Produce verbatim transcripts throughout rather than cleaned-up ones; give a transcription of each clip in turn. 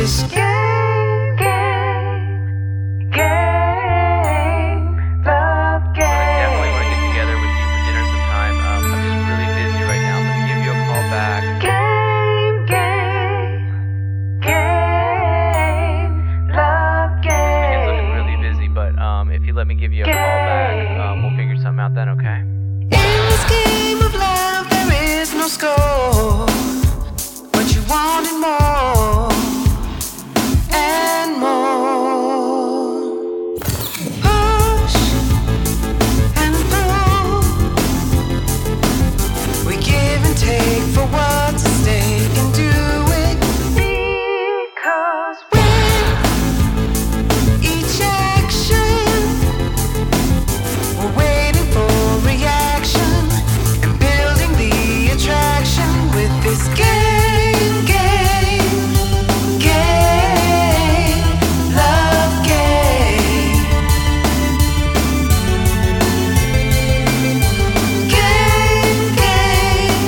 this game, game, game, love game. I definitely want to get together with you for dinner sometime. Um, I'm just really busy right now. Let me give you a call back. Game, game, game, love game. It's looking really busy, but um, if you let me give you a call back, um, we'll figure something out then, okay? In this game of love, there is no score, but you wanted more and more. Push and pull, we give and take for what's at stake and do it because with each action, we're waiting for reaction and building the attraction with this game, game, game, love game. Game, game,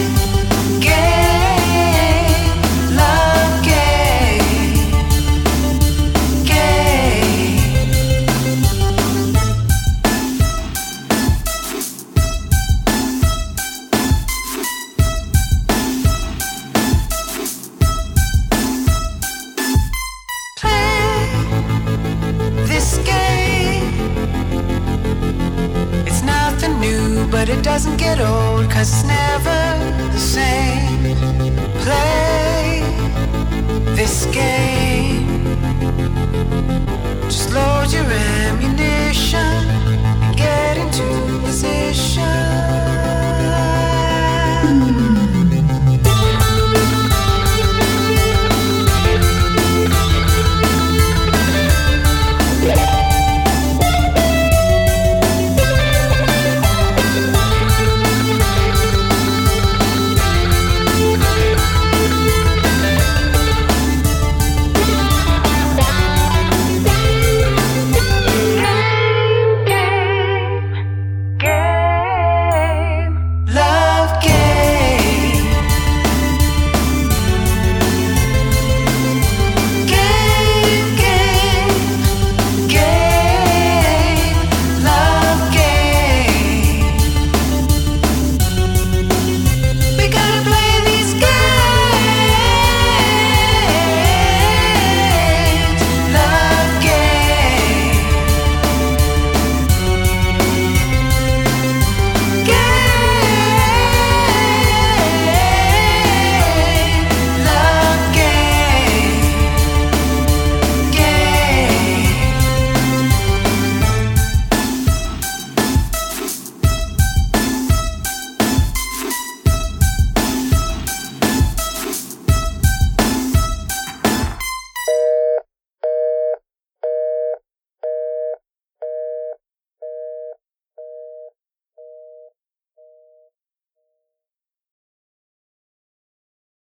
game, love game. Game. Play this game. It's nothing new, but it doesn't get old, 'cause it's never the same. Play this game. Just load your ammunition.